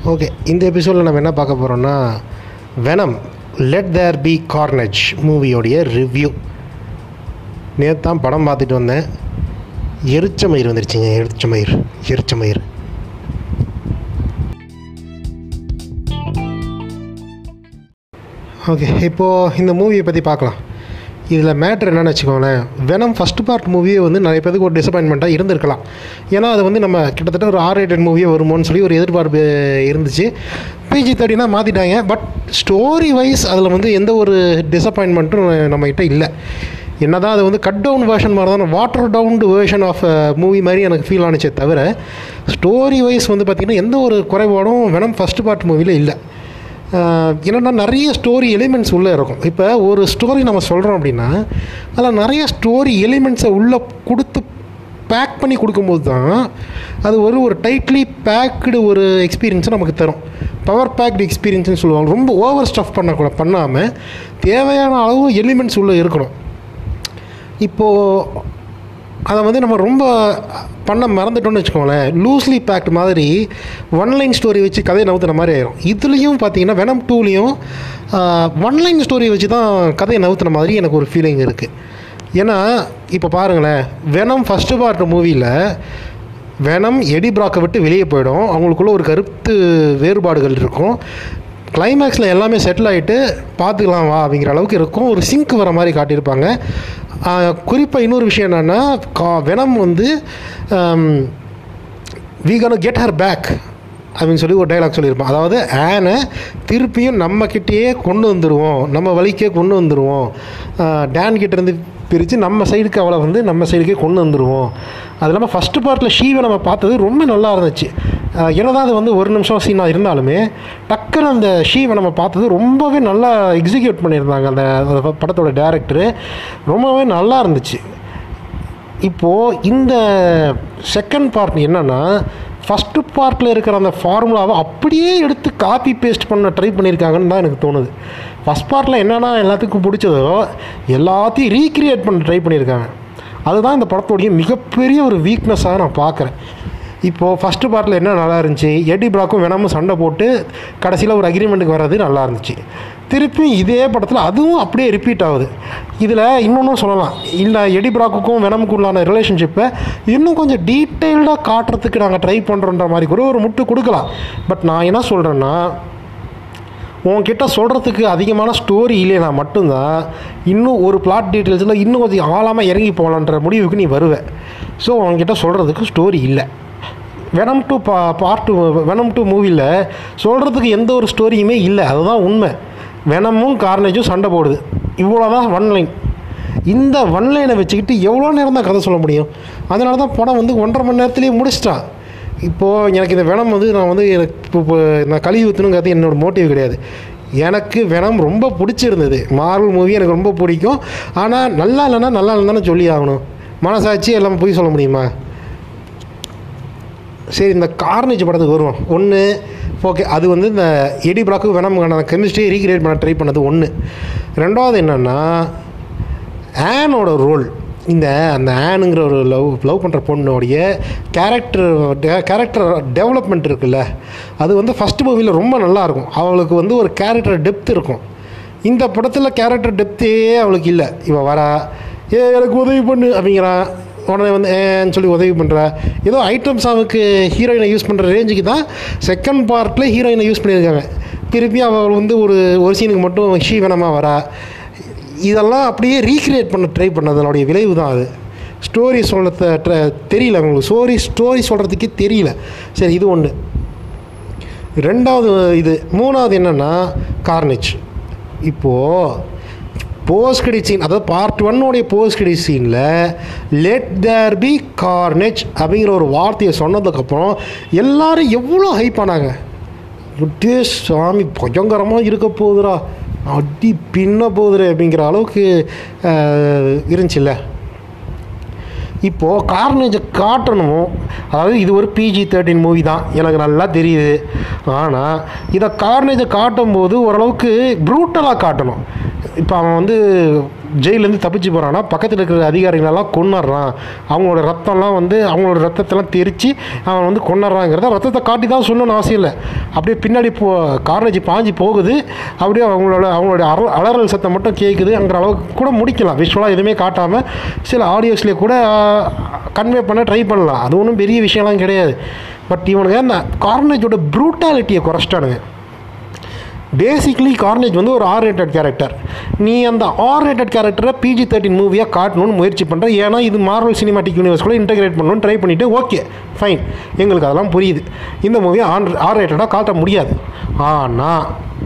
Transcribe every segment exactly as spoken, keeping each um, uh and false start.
Okay, இந்த எபிசோடில் நம்ம என்ன பார்க்க போகிறோம்னா Venom let there be Carnage மூவியோடைய ரிவ்யூ. நேற்று தான் படம் பார்த்துட்டு வந்தேன். எரிச்ச மயிர் வந்துருச்சுங்க. எரிச்ச மயிர் எரிச்ச மயிர் ஓகே, இப்போது இந்த மூவியை பற்றி பார்க்கலாம். இதில் மேட்ரு என்னென்னு வச்சுக்கோங்களேன், வெனம் ஃபஸ்ட்டு பார்ட் மூவியே வந்து நிறைய பேருக்கு ஒரு டிசப்பாயின்மெண்ட்டாக இருந்திருக்கலாம். ஏன்னா அது வந்து நம்ம கிட்டத்தட்ட ஒரு ஆர் ரேட்டட் மூவியே வருமோன்னு சொல்லி ஒரு எதிர்பார்ப்பு இருந்துச்சு. பிஜி தேர்ட்டினா மாற்றிட்டாங்க. பட் ஸ்டோரி வைஸ் அதில் வந்து எந்த ஒரு டிசப்பாயின்மெண்ட்டும் நம்மகிட்ட இல்லை. என்ன தான் அது வந்து கட் டவுன் வேர்ஷன் மாதிரி தான், water downed version of movie மாதிரி எனக்கு ஃபீல் ஆனிச்சே தவிர ஸ்டோரி வைஸ் வந்து பார்த்திங்கன்னா எந்த ஒரு குறைபாடும் வெனம் ஃபஸ்ட்டு பார்ட் மூவியில் இல்லை. என்னென்னா நிறைய ஸ்டோரி எலிமெண்ட்ஸ் உள்ளே இருக்கும். இப்போ ஒரு ஸ்டோரி நம்ம சொல்கிறோம் அப்படின்னா அதில் நிறைய ஸ்டோரி எலிமெண்ட்ஸை உள்ளே கொடுத்து பேக் பண்ணி கொடுக்கும்போது தான் அது ஒரு ஒரு டைட்லி பேக்டு ஒரு எக்ஸ்பீரியன்ஸை நமக்கு தரும். பவர் பேக்டு எக்ஸ்பீரியன்ஸ்னு சொல்லுவாங்க. ரொம்ப ஓவர் ஸ்டஃப் பண்ணக்கூட பண்ணாமல் தேவையான அளவு எலிமெண்ட்ஸ் உள்ளே இருக்கணும். இப்போது அதை வந்து நம்ம ரொம்ப பண்ண மறந்துட்டோம்னு வச்சுக்கோங்களேன், லூஸ்லி பேக்ட் மாதிரி ஒன் லைன் ஸ்டோரி வச்சு கதையை நவுத்துற மாதிரி ஆயிரும். இதுலேயும் பார்த்தீங்கன்னா வெனம் டூலேயும் ஒன் லைன் ஸ்டோரி வச்சு தான் கதையை நவுத்துற மாதிரி எனக்கு ஒரு ஃபீலிங் இருக்குது. ஏன்னா இப்போ பாருங்களேன், வெனம் ஃபஸ்ட்டு பார்ட் மூவியில் வெனம் எடி பிராக்கை விட்டு வெளியே போயிடும். அவங்களுக்குள்ள ஒரு கருத்து வேறுபாடுகள் இருக்கும். கிளைமேக்ஸில் எல்லாமே செட்டில் ஆகிட்டு பார்த்துக்கலாம் வா அப்படிங்கிற அளவுக்கு இருக்கும். ஒரு சிங்க் வர மாதிரி காட்டியிருப்பாங்க. குறிப்பாக இன்னொரு விஷயம் என்னென்னா, கா வெனம் வந்து we can get her back அப்படின்னு சொல்லி ஒரு டைலாக் சொல்லியிருப்பான். அதாவது ஆனை திருப்பியும் நம்மக்கிட்டேயே கொண்டு வந்துடுவோம், நம்ம வழிக்கே கொண்டு வந்துடுவோம், டேன் கிட்டேருந்து பிரித்து நம்ம சைடுக்கு அவளை வந்து நம்ம சைடுக்கே கொண்டு வந்துடுவோம். அது இல்லாமல் ஃபஸ்ட்டு பார்ட்டில் ஷீவை நம்ம பார்த்தது ரொம்ப நல்லா இருந்துச்சு. என்னதான் அது வந்து ஒரு நிமிஷம் சீனாக இருந்தாலுமே டக்குன்னு அந்த ஷீவை நம்ம பார்த்தது ரொம்பவே நல்லா எக்ஸிக்யூட் பண்ணியிருந்தாங்க அந்த படத்தோட டைரக்டரு. ரொம்பவே நல்லா இருந்துச்சு. இப்போது இந்த செகண்ட் பார்ட் என்னென்னா, ஃபஸ்ட்டு பார்ட்டில் இருக்கிற அந்த ஃபார்முலாவை அப்படியே எடுத்து காப்பி பேஸ்ட் பண்ண ட்ரை பண்ணியிருக்காங்கன்னு தான் எனக்கு தோணுது. ஃபஸ்ட் பார்ட்டில் என்னென்னா எல்லாத்துக்கும் பிடிச்சதோ எல்லாத்தையும் ரீக்ரியேட் பண்ண ட்ரை பண்ணியிருக்காங்க. அதுதான் இந்த படத்தோடைய மிகப்பெரிய ஒரு வீக்னஸாக நான் பார்க்குறேன். இப்போது ஃபஸ்ட்டு பார்ட்டில் என்ன நல்லா இருந்துச்சு, எடி பிராக்கும் வெனமும் சண்டை போட்டு கடைசியில் ஒரு அக்ரிமெண்ட்டுக்கு வர்றது நல்லா இருந்துச்சு. திருப்பி இதே படத்தில் அதுவும் அப்படியே ரிப்பீட் ஆகுது. இதில் இன்னொன்றும் சொல்லலாம், இல்லை எடி பிராக்குக்கும் வெனமுக்குள்ளான ரிலேஷன்ஷிப்பை இன்னும் கொஞ்சம் டீட்டெயில்டாக காட்டுறதுக்கு நாங்கள் ட்ரை பண்ணுறோன்ற மாதிரி கூட ஒரு முட்டு கொடுக்கலாம். பட் நான் என்ன சொல்கிறேன்னா, உன்கிட்ட சொல்கிறதுக்கு அதிகமான ஸ்டோரி இல்லைனா மட்டும்தான் இன்னும் ஒரு பிளாட் டீட்டெயில்ஸில் இன்னும் கொஞ்சம் ஆழமாக இறங்கி போகலான்ற முடிவுக்கு நீ வருவேன். ஸோ உன்கிட்ட சொல்கிறதுக்கு ஸ்டோரி இல்லை. வெனம் டூ பா பார்ட் டூ வெனம் டூ மூவியில் சொல்கிறதுக்கு எந்த ஒரு ஸ்டோரியுமே இல்லை. அதுதான் உண்மை. வெனமும் கார்னேஜும் சண்டை போடுது, இவ்வளோதான் ஒன் லைன். இந்த ஒன் லைனை வச்சுக்கிட்டு எவ்வளோ நேரம் தான் கதை சொல்ல முடியும்? அதனால தான் படம் வந்து ஒன்றரை மணி நேரத்துலேயே முடிச்சிட்டான். இப்போது எனக்கு இந்த வெனம் வந்து நான் வந்து எனக்கு இப்போ நான் கழுவி ஊற்றணுங்கிறது என்னோடய மோட்டிவ் கிடையாது. எனக்கு வெனம் ரொம்ப பிடிச்சிருந்தது. மார்வல் மூவி எனக்கு ரொம்ப பிடிக்கும். ஆனால் நல்லா இல்லைன்னா நல்லா இல்லைன்னு சொல்லி ஆகணும். மனசாட்சி எல்லாம் போய் சொல்ல முடியுமா? சரி, இந்த கார்னேஜ் படத்துக்கு வருவோம். ஒன்று ஓகே, அது வந்து இந்த எடி பிராக்கு வெனமுக்கான கெமிஸ்ட்ரியை ரீக்ரியேட் பண்ண ட்ரை பண்ணது ஒன்று. ரெண்டாவது என்னென்னா, ஆனோட ரோல், இந்த அந்த ஆனுங்கிற ஒரு லவ் லவ் பண்ணுற பொண்ணுடைய கேரக்டர் கேரக்டர் டெவலப்மெண்ட் இருக்குல்ல, அது வந்து ஃபஸ்ட்டு மூவியில் ரொம்ப நல்லாயிருக்கும். அவளுக்கு வந்து ஒரு கேரக்டர் டெப்த் இருக்கும். இந்த படத்தில் கேரக்டர் டெப்த்தே அவளுக்கு இல்லை. இவள் வரா, ஏ எனக்கு உதவி பண்ணு அப்படிங்கிறான், உடனே வந்து ஏன்னு சொல்லி உதவி பண்ணுறா. ஏதோ ஐட்டம் சாங்குக்கு ஹீரோயினை யூஸ் பண்ணுற ரேஞ்சுக்கு தான் செகண்ட் பார்ட்டில் ஹீரோயினை யூஸ் பண்ணியிருக்காங்க. திருப்பி அவள் வந்து ஒரு ஒரு சீனுக்கு மட்டும் ஷீவனமாக வரா. இதெல்லாம் அப்படியே ரீக்ரியேட் பண்ண ட்ரை பண்ணதனுடைய விளைவு தான் அது. ஸ்டோரி சொல்ல தெரியல அவங்களுக்கு, ஸ்டோரி ஸ்டோரி சொல்கிறதுக்கே தெரியல. சரி, இது ஒன்று. ரெண்டாவது இது. மூணாவது என்னென்னா கார்னேஜ். இப்போது போஸ்ட் கிரெடிட் சீன், அதாவது பார்ட் ஒன்னோடைய போஸ்ட் கிரெடிட் சீனில் லெட் தேர் பி கார்னேஜ் அப்படிங்கிற ஒரு வார்த்தையை சொன்னதுக்கப்புறம் எல்லோரும் எவ்வளோ ஹைப் ஆனாங்க. விட்டே சாமி பயங்கரமாக இருக்க போகுதுரா, அடி பின்ன போகுதுரு அப்படிங்கிற அளவுக்கு இருந்துச்சுல்ல. இப்போது கார்னேஜை காட்டணும். அதாவது இது ஒரு பிஜி தேர்ட்டின் மூவி தான், எனக்கு நல்லா தெரியுது. ஆனால் இதை கார்னேஜை காட்டும் போது ஓரளவுக்கு ப்ரூட்டலாக காட்டணும். இப்போ அவன் வந்து ஜெயிலேருந்து தப்பிச்சு போகிறான்னா பக்கத்தில் இருக்கிற அதிகாரிகளெல்லாம் கொண்டுறான், அவங்களோட ரத்தம்லாம் வந்து அவங்களோட ரத்தத்தெல்லாம் தெரித்து அவன் வந்து கொண்டுறாங்கிறத ரத்தத்தை காட்டி தான் சொல்லணும்னு அவசியம் இல்லை. அப்படியே பின்னாடி போ கார்னேஜ் பாஞ்சு போகுது, அப்படியே அவங்களோட அவங்களோட அற அலறல் சத்தம் மட்டும் கேட்குதுங்கிற அளவுக்கு கூட முடிக்கலாம். விஷுவலாக எதுவுமே காட்டாமல் சில ஆடியோஸ்லேயே கூட கன்வே பண்ண ட்ரை பண்ணலாம். அது ஒன்றும் பெரிய விஷயம்லாம் கிடையாது. பட் இவனுங்க அந்த கார்னேஜோட ப்ரூட்டாலிட்டியை குறைச்சிட்டானுங்க. பேசிக்லி கார்னேஜ் வந்து ஒரு ஆர் ரேட்டட் கேரக்டர். நீ அந்த ஆர் ரேட்டட் கேரக்டரை பிஜி தேர்ட்டின் மூவியாக காட்டணும்னு முயற்சி பண்ணுற. ஏன்னா இது மார்வல் சினிமாட்டிக் யூனிவர்ஸ் கூட இன்டகிரேட் பண்ணணும்னு ட்ரை பண்ணிவிட்டு ஓகே ஃபைன், எங்களுக்கு அதெல்லாம் புரியுது. இந்த மூவியை ஆன் ஆர் ரேட்டடாக காட்ட முடியாது. ஆனால்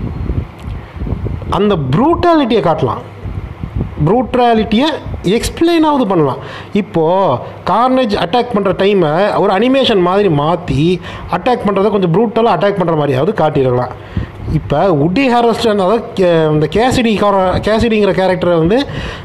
அந்த ப்ரூட்டாலிட்டியை காட்டலாம், ப்ரூட்டாலிட்டியை எக்ஸ்பிளைனாவது பண்ணலாம். இப்போது கார்னேஜ் அட்டாக் பண்ணுற டைமை ஒரு அனிமேஷன் மாதிரி மாற்றி அட்டாக் பண்ணுறதை கொஞ்சம் ப்ரூட்டலாக அட்டாக் பண்ணுற மாதிரியாவது காட்டிடலாம். இப்போ உட்டி ஹாரஸ்டன், அதாவது இந்த கேசிடி கேசிடிங்கிற கேரக்டரை வந்து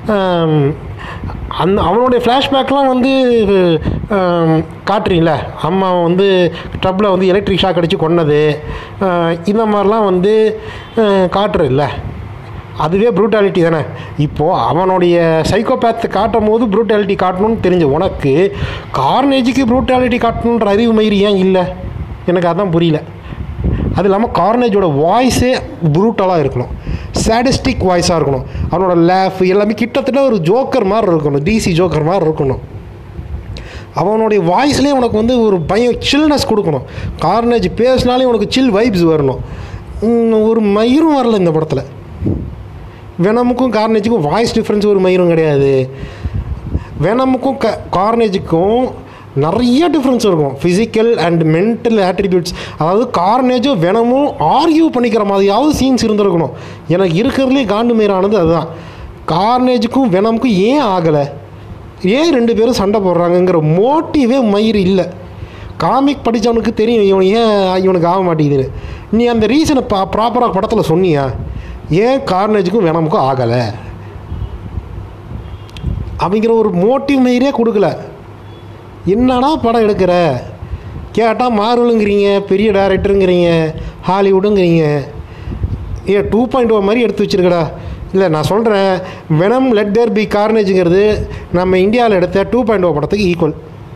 அந்த அவனுடைய ஃப்ளாஷ்பேக்லாம் வந்து காட்டுறீங்கள, அம்மா வந்து ட்ரப்பில் வந்து எலக்ட்ரிக் ஷாக் அடித்து கொன்னது, இந்த மாதிரிலாம் வந்து காட்டுறதில்ல, அதுவே ப்ரூட்டாலிட்டி தானே. இப்போது அவனுடைய சைக்கோபேத்தை காட்டும் போது ப்ரூட்டாலிட்டி காட்டணும்னு தெரிஞ்ச உனக்கு கார்னேஜுக்கு ப்ரூட்டாலிட்டி காட்டணுன்ற அறிவு மயிறு ஏன் இல்லை? எனக்கு அதான் புரியல. அது இல்லாமல் கார்னேஜோட வாய்ஸே ப்ரூட்டலாக இருக்கணும், சாடிஸ்டிக் வாய்ஸாக இருக்கணும். அவனோட லேஃப் எல்லாமே கிட்டத்தட்ட ஒரு ஜோக்கர் மாதிரி இருக்கணும், டிசி ஜோக்கர் மாதிரி இருக்கணும். அவனுடைய வாய்ஸ்லேயே உனக்கு வந்து ஒரு பயம், சில்னஸ் கொடுக்கணும். கார்னேஜ் பேசினாலே உனக்கு சில் வைப்ஸ் வரணும். ஒரு மயிரும் வரல இந்த படத்தில். வெனமுக்கும் கார்னேஜுக்கும் வாய்ஸ் டிஃப்ரென்ஸ் ஒரு மயிரும் கிடையாது. வெனமுக்கும் க கார்னேஜுக்கும் நிறைய டிஃப்ரென்ஸ் இருக்கும், ஃபிசிக்கல் அண்ட் மென்டல் ஆட்ரிபியூட்ஸ். அதாவது கார்னேஜும் வெனமும் ஆர்கியூ பண்ணிக்கிற மாதிரியாவது சீன்ஸ் இருந்திருக்கணும். எனக்கு இருக்கிறதுலே காண்டு மயிரானது அதுதான். கார்னேஜுக்கும் வெனமுக்கும் ஏன் ஆகலை, ஏன் ரெண்டு பேரும் சண்டை போடுறாங்கங்கிற மோட்டிவே மயிர் இல்லை. காமிக் படித்தவனுக்கு தெரியும் இவன் ஏன் இவனுக்கு ஆக மாட்டேங்குதுன்னு. நீ அந்த ரீசனை பா ப்ராப்பராக படத்தில் சொன்னியா? ஏன் கார்னேஜுக்கும் வெனமுக்கும் ஆகலை அப்படிங்கிற ஒரு மோட்டிவ் மயிரே கொடுக்கல. என்னடா படம் எடுக்கிற கேட்டால் மார்வலுங்கிறீங்க, பெரிய டைரக்டருங்கிறீங்க, ஹாலிவுட்டுங்கிறீங்க, ஏ டூ பாயிண்ட் ஓ மாதிரி எடுத்து வச்சுருக்கடா. இல்லை நான் சொல்கிறேன், வெனம் லெட் தேர் பி கார்னேஜுங்கிறது நம்ம இந்தியாவில் எடுத்த டூ பாயிண்ட் ஓ படத்துக்கு ஈக்குவல்.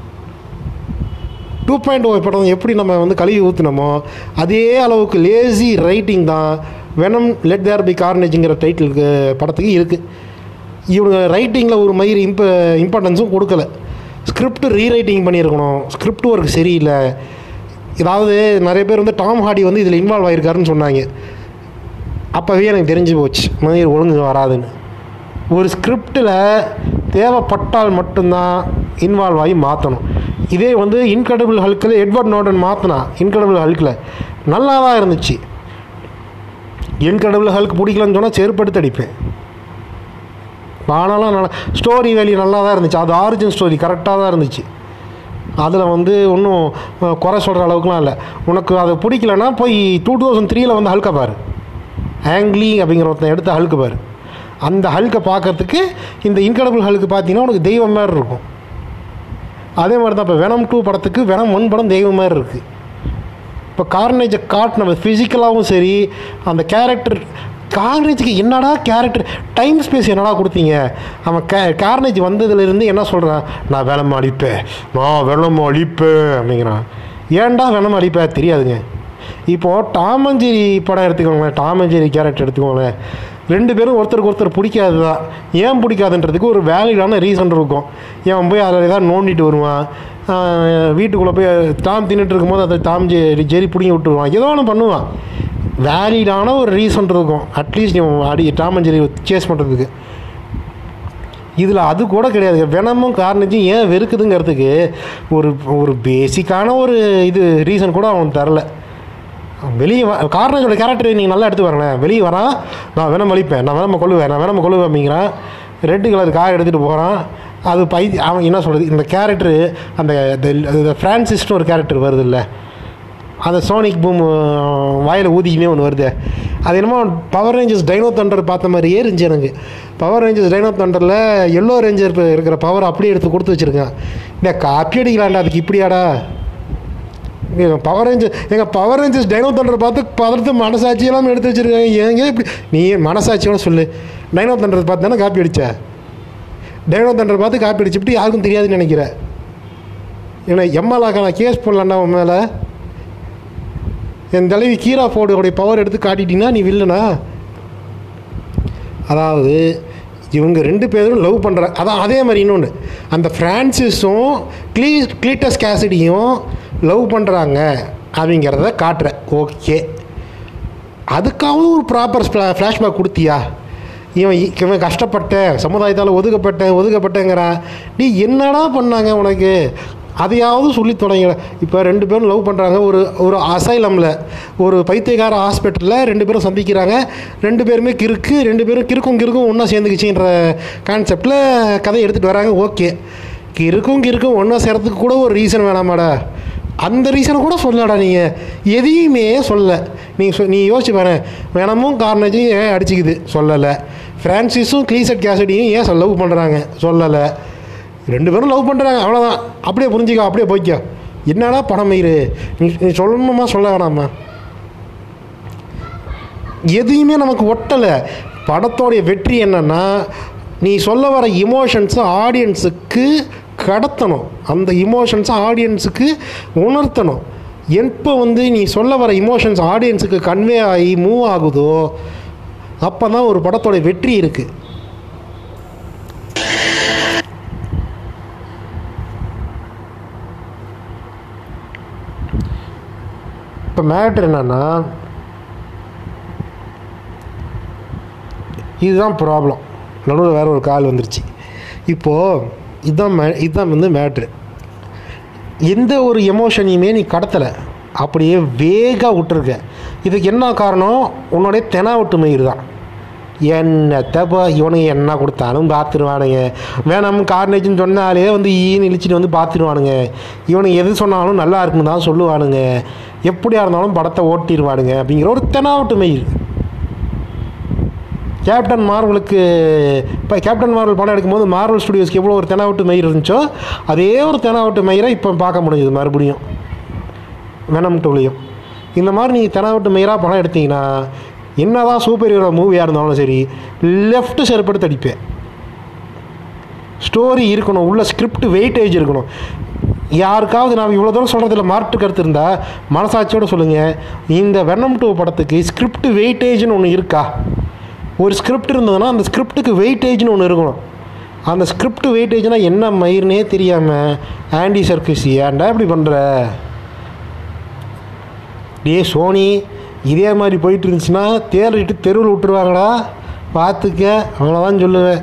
டூ பாயிண்ட் ஓ படம் எப்படி நம்ம வந்து கழுவி ஊற்றுனமோ அதே அளவுக்கு லேசி ரைட்டிங் தான் வெனம் லெட் தேர் பி கார்னேஜுங்கிற டைட்டிலுக்கு படத்துக்கு இருக்குது. இவங்க ரைட்டிங்கில் ஒரு மயிர் இம்ப இம்பார்ட்டன்ஸும் கொடுக்கல. ஸ்கிரிப்ட் ரீரைட்டிங் பண்ணியிருக்கணும், ஸ்கிரிப்ட் ஒர்க் சரியில்லை. ஏதாவது நிறைய பேர் வந்து டாம் ஹார்டி வந்து இதில் இன்வால்வ் ஆகிருக்காருன்னு சொன்னாங்க. அப்போவே எனக்கு தெரிஞ்சு போச்சு மயிர் ஒழுங்கு வராதுன்னு. ஒரு ஸ்கிரிப்டில் தேவைப்பட்டால் மட்டும்தான் இன்வால்வ் ஆகி மாற்றணும். இதே வந்து இன்க்ரெடிபிள் ஹல்கில் எட்வர்ட் நார்டன் மாற்றினா இன்க்ரெடிபிள் ஹல்கில் நல்லா தான் இருந்துச்சு. இன்க்ரெடிபிள் ஹல்க் பிடிக்கலன்னு சொன்னால் செருப்படுத்து அடிப்பேன். ஆனாலும் நல்லா ஸ்டோரி வேல்யூ நல்லா தான் இருந்துச்சு. அது ஆரிஜின் ஸ்டோரி கரெக்டாக தான் இருந்துச்சு. அதில் வந்து ஒன்றும் குறை சொல்கிற அளவுக்குலாம் இல்லை. உனக்கு அது பிடிக்கலன்னா போய் டூ தௌசண்ட் த்ரீயில் வந்து ஹல்கை பாரு, ஆங்லி அப்படிங்கிற ஒருத்தன் எடுத்த ஹல்க்கு பாரு. அந்த ஹல்கை பார்க்கறதுக்கு இந்த இன்க்ரெடிபிள் ஹல்க்கு பார்த்தீங்கன்னா உனக்கு தெய்வம் மாதிரி இருக்கும். அதே மாதிரி தான் இப்போ வெனம் டூ படத்துக்கு வெனம் ஒன் படம் தெய்வம் மாதிரி இருக்குது. இப்போ கார்னேஜை காட்டின ஃபிசிக்கலாகவும் சரி, அந்த கேரக்டர் கார்னேஜுக்கு என்னடா கேரக்டர் டைம் ஸ்பேஸ் என்னடா கொடுத்தீங்க? அவன் கே கார்னேஜ் வந்ததுலேருந்து என்ன சொல்கிறான், நான் வெனம் அழிப்பேன், நான் வெனம் அழிப்பேன் அப்படிங்கிறான். ஏன்டா வெனம் அழிப்பேன் தெரியாதுங்க. இப்போது டாம் அண்ட் ஜெர்ரி படம் எடுத்துக்கோங்களேன், டாம் அண்ட் ஜெர்ரி கேரக்டர் எடுத்துக்கோங்களேன். ரெண்டு பேரும் ஒருத்தருக்கு ஒருத்தர் பிடிக்காது தான். ஏன் பிடிக்காதுன்றதுக்கு ஒரு வேலிடான ரீசன் இருக்கும். ஏன் போய் அதில் ஏதாவது நோண்டிட்டு வருவான், வீட்டுக்குள்ளே போய் டாம் தின்னுட்டு இருக்கும்போது அதை டாம் ஜெரி ஜெரி பிடிங்கி விட்டுருவான், ஏதோ ஒன்று பண்ணுவான். வேலிடான ஒரு ரீசன் இருக்கும் அட்லீஸ்ட் நீ அடி டாம் அண்ட் ஜெரி சேஸ் பண்ணுறதுக்கு. இதில் அது கூட கிடையாது. வெனமும் கார்னேஜும் ஏன் வெறுக்குதுங்கிறதுக்கு ஒரு ஒரு பேசிக்கான ஒரு இது ரீசன் கூட அவன் தரல. வெளியே வ கார்னேஜோட கேரக்டர் நீங்கள் நல்லா எடுத்து வரேன், வெளியே வரான், நான் வெனம் அழிப்பேன், நான் வெனமை கொள்ளுவேன், நான் வெனமை கொள்ளுவேன் அப்படிங்கிறான். ரெட்டு கலர் கார் எடுத்துகிட்டு போகிறான். அது பை அவன் என்ன சொல்கிறது, இந்த கேரக்டரு அந்த ஃப்ரான்சிஸ்னு ஒரு கேரக்டர் வருது இல்லை, அந்த சோனிக் பூம் வாயில் ஊதிக்கினே ஒன்று வருது. அது என்னமோ பவர் ரேஞ்சர்ஸ் டைனோ தண்டர் பார்த்த மாதிரியே இருந்துச்சு எனக்கு. பவர் ரேஞ்சர்ஸ் டைனோ தண்டரில் எல்லோ ரேஞ்சர் இருக்கிற பவர் அப்படியே எடுத்து கொடுத்து வச்சுருக்கேன். இந்த காப்பி அடிக்கலாண்டா அதுக்கு இப்படியாடா. பவர் ரேஞ்சர் எங்கள் பவர் ரேஞ்சர்ஸ் டைனோ தண்டர் பார்த்து பதர்த்து மனசாட்சியெல்லாம் எடுத்து வச்சுருக்காங்க. ஏங்க இப்படி நீ மனசாட்சியோட சொல்லு. டைனோ தண்டர் பார்த்து தானே காப்பி அடித்த. டைனோ தண்டர் பார்த்து காப்பி அடிச்சுட்டு யாருக்கும் தெரியாதுன்னு நினைக்கிறேன். ஏன்னா எம்எல்ஏக்கா நான் கேஸ் போடலான்னா உன் மேலே. என் தலைவி கீரா ஃபோர்டோடைய பவர் எடுத்து காட்டிட்டீங்கன்னா நீ வில்லனா? அதாவது இவங்க ரெண்டு பேரும் லவ் பண்ணுற அதான் அதே மாதிரி இன்னொன்று அந்த ஃப்ரான்சிஸும் க்ளீ க்ளீட்டஸ் கேசிடியும் லவ் பண்ணுறாங்க அப்படிங்கிறத காட்டுறேன். ஓகே, அதுக்காகவும் ஒரு ப்ராப்பர் ஃப்ளாஷ்பேக் கொடுத்தியா? இவன் இவன் கஷ்டப்பட்டேன், சமுதாயத்தால் ஒதுக்கப்பட்டேன் ஒதுக்கப்பட்டேங்கிறான். நீ என்னடா பண்ணாங்க உனக்கு? அதையாவது சொல்லி தொடங்கல. இப்போ ரெண்டு பேரும் லவ் பண்ணுறாங்க. ஒரு ஒரு அசைலமில் ஒரு பைத்தியக்கார ஹாஸ்பிட்டலில் ரெண்டு பேரும் சந்திக்கிறாங்க. ரெண்டு பேருமே கிறுக்கு, ரெண்டு பேரும் கிறுக்கும் கிறுக்கும் ஒன்றா சேர்ந்துக்கிச்சின்ற கான்செப்டில் கதையை எடுத்துகிட்டு வராங்க. ஓகே, கிறுக்கும் கிறுக்கும் ஒன்றா சேர்றதுக்கு கூட ஒரு ரீசன் வேணாமாடா? அந்த ரீசனை கூட சொல்லடா. நீங்கள் எதையுமே சொல்ல. நீ சொ நீ யோசிச்சு பாரு. வேணமும் கார்னேஜும் ஏன் அடிச்சிக்குது? சொல்லலை. ஃப்ரான்சிஸும் க்ளீசட் கேசடியும் ஏன் லவ் பண்ணுறாங்க? சொல்லலை. ரெண்டு பேரும் லவ் பண்ணுறாங்க, அவ்வளோதான். அப்படியே புரிஞ்சிக்கோ, அப்படியே போய்க்கோ. என்னடா படம் மயிறு நீ நீ சொல்லணுமா சொல்ல வேணாமா? எதையுமே நமக்கு ஒட்டலை. படத்தோடைய வெற்றி என்னன்னா நீ சொல்ல வர இமோஷன்ஸை ஆடியன்ஸுக்கு கடத்தணும். அந்த இமோஷன்ஸை ஆடியன்ஸுக்கு உணர்த்தணும். எப்போ வந்து நீ சொல்ல வர இமோஷன்ஸ் ஆடியன்ஸுக்கு கன்வே ஆகி மூவ் ஆகுதோ அப்போ தான் ஒரு படத்தோடைய வெற்றி இருக்குது. இப்போ மேட்ரு என்னன்னா இதுதான் ப்ராப்ளம். நடுவில் வேறு ஒரு கால் வந்துருச்சு. இப்போது இதுதான் மே இதுதான் வந்து மேட்ரு. எந்த ஒரு எமோஷனையுமே நீ கடத்தலை, அப்படியே வேகாக விட்டுருக்க. இதுக்கு என்ன காரணம்? உன்னுடைய தெனாவட்டு மயிர் தான். என்னத்தப்போ இவனுங்க என்ன கொடுத்தாலும் பார்த்துருவானுங்க. வேணாம் கார்னேஜ்னு சொன்னாலே வந்து ஈன்னு இழிச்சிட்டு வந்து பார்த்துருவானுங்க. இவனுங்க எது சொன்னாலும் நல்லா இருக்குன்னு தான் சொல்லுவானுங்க. எப்படியா இருந்தாலும் படத்தை ஓட்டிடுவானுங்க அப்படிங்கிற ஒரு தெனாவட்டு மயிர். கேப்டன் மார்வலுக்கு இப்போ கேப்டன் மார்வல் படம் எடுக்கும்போது மார்வல் ஸ்டுடியோஸ்க்கு எவ்வளோ ஒரு தெனாவட்டு மயிர் இருந்துச்சோ அதே ஒரு தெனாவட்டு மயிரை இப்போ பார்க்க முடிஞ்சது மறுபடியும் வெனம் டூலையும். இந்த மாதிரி நீங்கள் தெனாவட்டு மயிராக படம் எடுத்தீங்கன்னா என்ன தான் சூப்பர் ஹீரோ மூவியாக இருந்தாலும் சரி லெஃப்ட்டு செருப்படுத்து அடிப்பேன். ஸ்டோரி இருக்கணும், உள்ள ஸ்கிரிப்ட் வெயிட்டேஜ் இருக்கணும். யாருக்காவது நான் இவ்வளோ தூரம் சொல்கிறதுல மாற்று கருத்து இருந்தால் மனசாட்சியோடு சொல்லுங்கள். இந்த வெனம் டூ படத்துக்கு ஸ்கிரிப்ட் வெயிட்டேஜ்னு ஒன்று இருக்கா? ஒரு ஸ்கிரிப்ட் இருந்ததுன்னா அந்த ஸ்கிரிப்டுக்கு வெயிட்டேஜ்னு ஒன்று இருக்கணும். அந்த ஸ்கிரிப்ட் வெயிட்டேஜ்னால் என்ன மயிர்னே தெரியாமல் ஆண்டி சர்க்கிஸ் ஏன்டா இப்படி பண்ணுற? டே சோனி, இதே மாதிரி போயிட்டு இருந்துச்சுன்னா தேடிட்டு தெருவில் விட்டுருவாங்கடா, பார்த்துக்க, அவ்வளோதான் சொல்லுவேன்.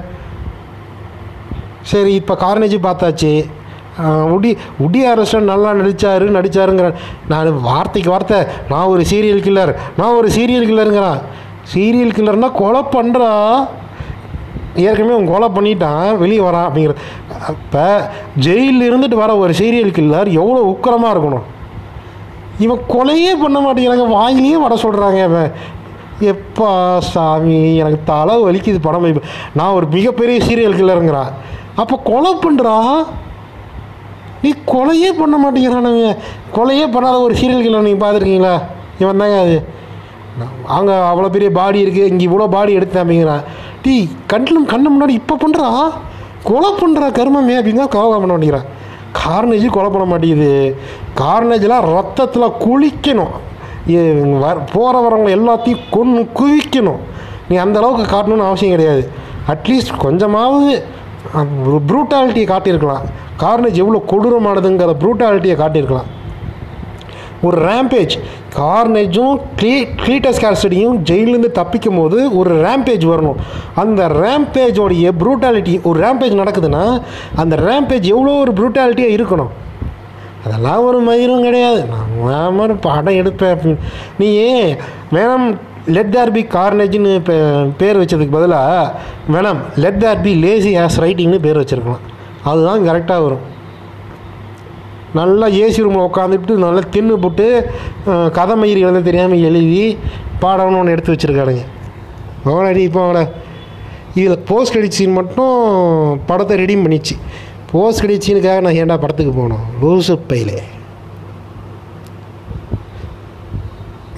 சரி, இப்போ கார்னேஜ் பார்த்தாச்சு. உடி உடி அரசன் நல்லா நடித்தார் நடித்தாருங்கிறான். நான் வார்த்தைக்கு வார்த்தை நான் ஒரு சீரியல் கில்லர் நான் ஒரு சீரியல் கில்லருங்கிறான். சீரியல் கில்லர்னால் கொலை பண்ணுறா. ஏற்கனவே அவன் கொலை பண்ணிட்டான், வெளியே வரான் அப்படிங்கிற. அப்போ ஜெயிலில் இருந்துட்டு வர ஒரு சீரியல் கில்லர் எவ்வளோ உக்கிரமாக இருக்கணும். இவன் கொலையே பண்ண மாட்டேங்கிறாங்க, வாயிலேயே வர சொல்கிறாங்க. இவன் எப்பா சாமி எனக்கு தலை வலிக்குது படம். நான் ஒரு மிகப்பெரிய சீரியல் கில்லருங்கிறான். அப்போ கொலை பண்ணுறா. நீ கொலையே பண்ண மாட்டேங்கிறானுங்க. கொலையே பண்ணாத ஒரு சீரியல் கில்லர் நீங்கள் பார்த்துருக்கீங்களா? இவன் தாங்க அது. அங்கே அவ்வளோ பெரிய பாடி இருக்குது, இங்கே இவ்வளோ பாடி எடுத்தேன் அப்படிங்கிறான். டீ கண்ணில் கண்ணு முன்னாடி இப்போ பண்ணுறா, கொலை பண்ணுறா கருமமே அப்படின்னு தான் கோவம் பண்ண மாட்டேங்கிறான். கார்னேஜ் கொலை பண்ண மாட்டேங்குது. கார்னேஜெலாம் ரத்தத்தில் குளிக்கணும். வர போகிற வரவங்க எல்லாத்தையும் கொன்று குவிக்கணும். நீ அந்தளவுக்கு காட்டணுன்னு அவசியம் கிடையாது. அட்லீஸ்ட் கொஞ்சமாவது ஒரு ப்ரூட்டாலிட்டியை காட்டியிருக்கலாம். கார்னேஜ் எவ்வளோ கொடூரமானதுங்கிற ப்ரூட்டாலிட்டியை காட்டியிருக்கலாம். ஒரு ரேம்பேஜ், கார்னேஜும் க்ளீ க்ளீட்டஸ் கேசிடியும் ஜெயிலேருந்து தப்பிக்கும் போது ஒரு ரேம்பேஜ் வரணும். அந்த ரேம்பேஜோடைய ப்ரூட்டாலிட்டி, ஒரு ரேம்பேஜ் நடக்குதுன்னா அந்த ரேம்பேஜ் எவ்வளோ ஒரு ப்ரூட்டாலிட்டியாக இருக்கணும். அதெல்லாம் ஒரு மயிரும் கிடையாது. நான் மாதிரி படம் எடுப்பேன் அப்படின்னு நீ ஏன் வேணாம் லெட் தேர் பி கார்னேஜ்னு இப்போ பேர் வச்சதுக்கு பதிலாக வேணாம் let there be lazy as ரைட்டிங்னு பேர் வச்சுருக்கலாம். அதுதான் கரெக்டாக வரும். நல்லா ஏசி ரூமில் உட்காந்துட்டு நல்லா தின்னு போட்டு கதை மயிர் எழுத தெரியாமல் எழுதி பாடம்னு ஒன்று எடுத்து வச்சுருக்கானுங்க. அவனடி இப்போ அவனை இதில் போஸ்ட் கிரெடிட் சீன் மட்டும் படத்தை ரெடியும் பண்ணிச்சு. போஸ்ட் கிரெடிட் சீனுக்காக நான் ஏன்டா படத்துக்கு போகணும்? லூசு பையிலே.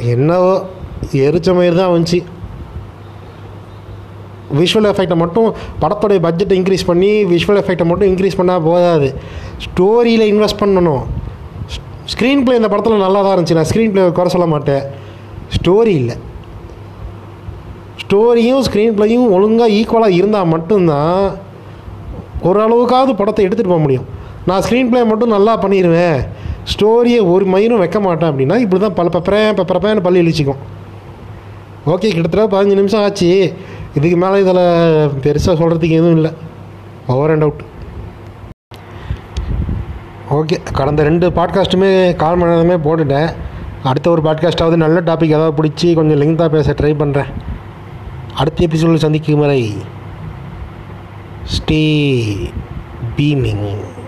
என்னவோ எரிச்ச மாதிரி தான் வந்துச்சு. விஷுவல் எஃபெக்டை மட்டும் படத்தோடைய பட்ஜெட்டை இன்க்ரீஸ் பண்ணி விஷுவல் எஃபெக்டை மட்டும் இன்க்ரீஸ் பண்ணால் போதாது, ஸ்டோரியில் இன்வெஸ்ட் பண்ணணும். ஸ்க்ரீன் ப்ளே இந்த படத்தில் நல்லா தான் இருந்துச்சு, நான் ஸ்க்ரீன் ப்ளே குறை சொல்ல மாட்டேன். ஸ்டோரி இல்லை, ஸ்டோரியும் ஸ்க்ரீன் ப்ளேயும் ஒழுங்காக ஈக்குவலாக இருந்தால் மட்டும்தான் ஓரளவுக்காவது படத்தை எடுத்துகிட்டு போக முடியும். நான் ஸ்க்ரீன் ப்ளே மட்டும் நல்லா பண்ணிடுவேன், ஸ்டோரியை ஒரு மயிரும் வைக்க மாட்டேன் அப்படின்னா இப்படி தான் பல பெப்பரேன் பெப்பரப்பேன்னு பள்ளி இழிச்சிக்கும். ஓகே, கிட்டத்தட்ட பதினஞ்சு நிமிஷம் ஆச்சு. இதுக்கு மேலே இதில் பெருசாக சொல்கிறதுக்கு எதுவும் இல்லை, ஓவர் அண்ட் அவுட். ஓகே, கடந்த ரெண்டு பாட்காஸ்ட்டுமே கால் மணி நேரமே போட்டுட்டேன். அடுத்த ஒரு பாட்காஸ்ட்டாவது நல்ல டாபிக் ஏதாவது பிடிச்சி கொஞ்சம் லெங்க்தாக பேச ட்ரை பண்ணுறேன். அடுத்த எபிசோடில் சந்திக்கும் வரை ஸ்டே பீமிங்.